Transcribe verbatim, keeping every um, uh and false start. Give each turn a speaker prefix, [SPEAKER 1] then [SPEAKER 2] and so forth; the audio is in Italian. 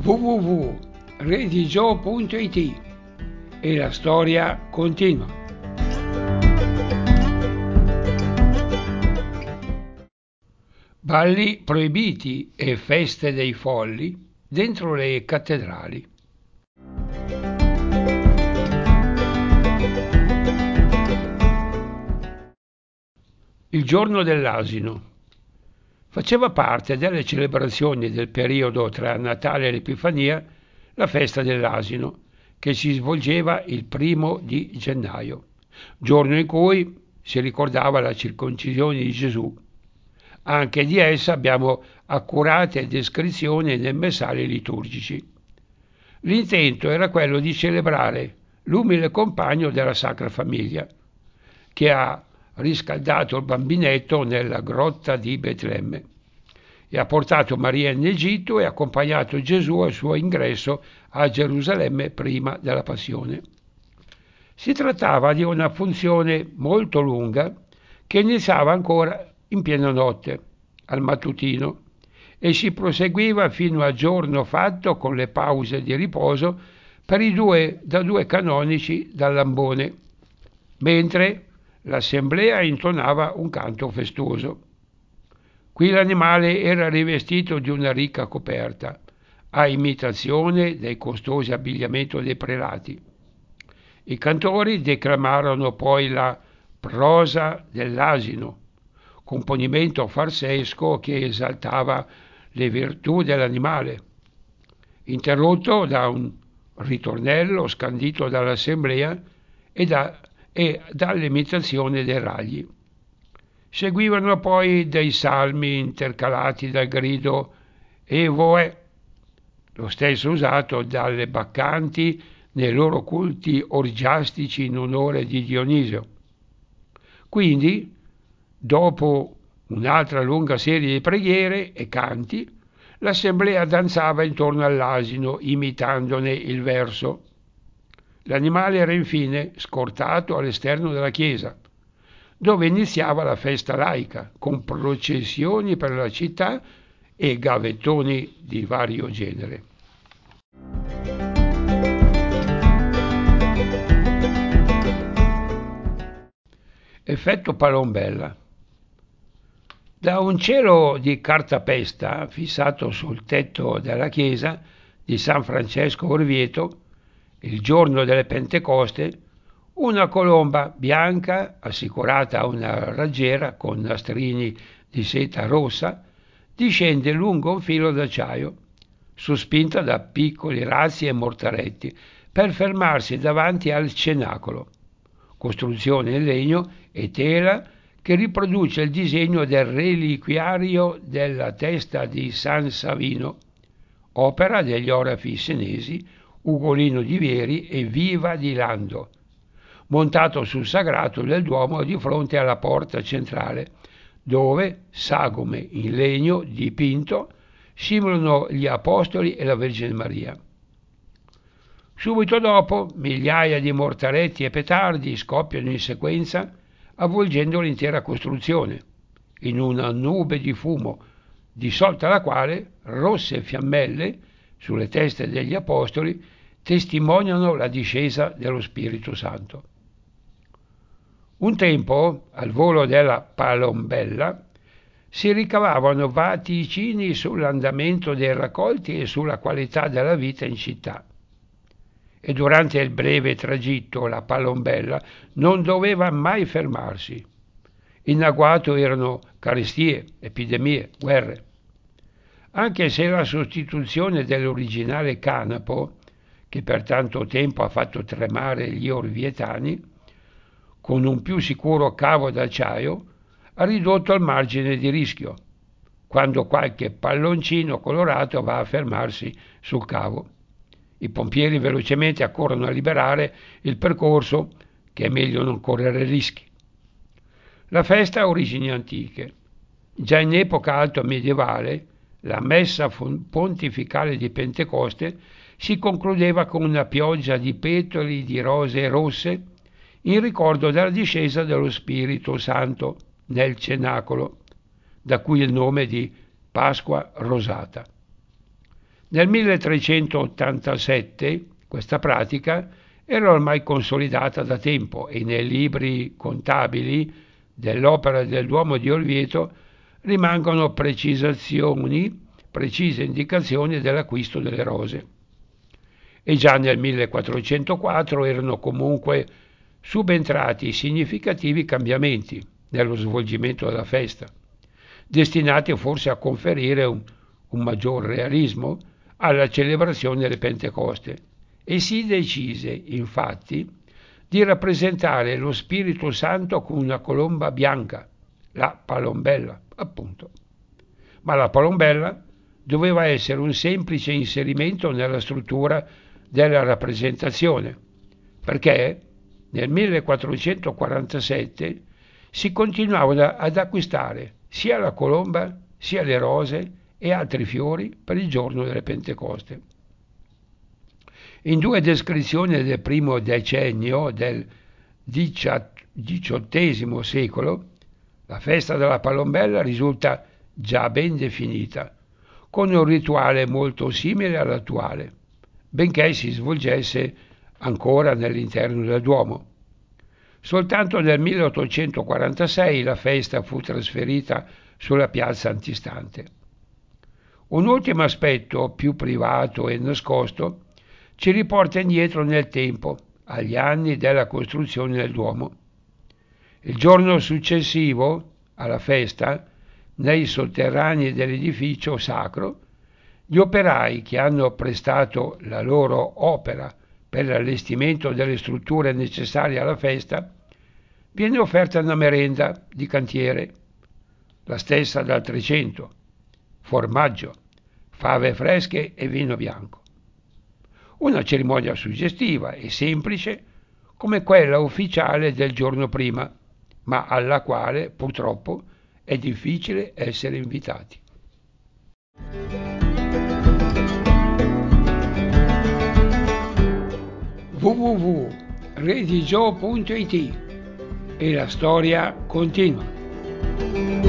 [SPEAKER 1] w w w punto redigio punto it e la storia continua. Balli proibiti e feste dei folli dentro le cattedrali. Il giorno dell'asino faceva parte delle celebrazioni del periodo tra Natale e l'Epifania la festa dell'asino, che si svolgeva il primo di gennaio, giorno in cui si ricordava la circoncisione di Gesù. Anche di essa abbiamo accurate descrizioni nei messali liturgici. L'intento era quello di celebrare l'umile compagno della Sacra Famiglia, che ha riscaldato il bambinetto nella grotta di Betlemme e ha portato Maria in Egitto e accompagnato Gesù al suo ingresso a Gerusalemme prima della Passione. Si trattava di una funzione molto lunga che iniziava ancora in piena notte, al mattutino, e si proseguiva fino a giorno fatto con le pause di riposo per i due, da due canonici dall'ambone, mentre l'assemblea intonava un canto festoso. Qui l'animale era rivestito di una ricca coperta, a imitazione del costoso abbigliamento dei prelati. I cantori declamarono poi la prosa dell'asino, componimento farsesco che esaltava le virtù dell'animale, interrotto da un ritornello scandito dall'assemblea e, da, e dall'imitazione dei ragli. Seguivano poi dei salmi intercalati dal grido Evoe, lo stesso usato dalle baccanti nei loro culti orgiastici in onore di Dionisio. Quindi, dopo un'altra lunga serie di preghiere e canti, l'assemblea danzava intorno all'asino imitandone il verso. L'animale era infine scortato all'esterno della chiesa, dove iniziava la festa laica, con processioni per la città e gavettoni di vario genere. Effetto palombella. Da un cielo di cartapesta fissato sul tetto della chiesa di San Francesco Orvieto, il giorno delle Pentecoste, una colomba bianca, assicurata a una raggiera con nastrini di seta rossa, discende lungo un filo d'acciaio, sospinta da piccoli razzi e mortaretti, per fermarsi davanti al cenacolo, costruzione in legno e tela che riproduce il disegno del reliquiario della testa di San Savino, opera degli orafi senesi Ugolino di Vieri e Viva di Lando, montato sul sagrato del Duomo di fronte alla porta centrale, dove sagome in legno dipinto simulano gli Apostoli e la Vergine Maria. Subito dopo migliaia di mortaretti e petardi scoppiano in sequenza, avvolgendo l'intera costruzione in una nube di fumo, dissolta la quale rosse fiammelle sulle teste degli Apostoli testimoniano la discesa dello Spirito Santo. Un tempo, al volo della palombella, si ricavavano vaticini sull'andamento dei raccolti e sulla qualità della vita in città. E durante il breve tragitto la palombella non doveva mai fermarsi. In agguato erano carestie, epidemie, guerre. Anche se la sostituzione dell'originale canapo, che per tanto tempo ha fatto tremare gli orvietani, con un più sicuro cavo d'acciaio, ha ridotto il margine di rischio, quando qualche palloncino colorato va a fermarsi sul cavo. I pompieri velocemente accorrono a liberare il percorso, che è meglio non correre rischi. La festa ha origini antiche. Già in epoca alto medievale, la messa pontificale di Pentecoste si concludeva con una pioggia di petali di rose rosse in ricordo della discesa dello Spirito Santo nel cenacolo, da cui il nome di Pasqua Rosata. Nel milletrecentottantasette questa pratica era ormai consolidata da tempo e nei libri contabili dell'Opera del Duomo di Orvieto rimangono precisazioni, precise indicazioni dell'acquisto delle rose. E già nel millequattrocentoquattro erano comunque subentrati significativi cambiamenti nello svolgimento della festa, destinati forse a conferire un, un maggior realismo alla celebrazione delle Pentecoste, e si decise, infatti, di rappresentare lo Spirito Santo con una colomba bianca, la palombella, appunto. Ma la palombella doveva essere un semplice inserimento nella struttura della rappresentazione, perché nel millequattrocentoquarantasette si continuavano ad acquistare sia la colomba sia le rose e altri fiori per il giorno delle Pentecoste. In due descrizioni del primo decennio del diciottesimo secolo, la festa della Palombella risulta già ben definita, con un rituale molto simile all'attuale, benché si svolgesse ancora all'interno del Duomo. Soltanto nel milleottocentoquarantasei la festa fu trasferita sulla piazza antistante. Un ultimo aspetto, più privato e nascosto, ci riporta indietro nel tempo, agli anni della costruzione del Duomo. Il giorno successivo alla festa, nei sotterranei dell'edificio sacro, gli operai che hanno prestato la loro opera per l'allestimento delle strutture necessarie alla festa, viene offerta una merenda di cantiere, la stessa dal Trecento, formaggio, fave fresche e vino bianco. Una cerimonia suggestiva e semplice come quella ufficiale del giorno prima, ma alla quale purtroppo è difficile essere invitati. w w w punto redigio punto it e la storia continua.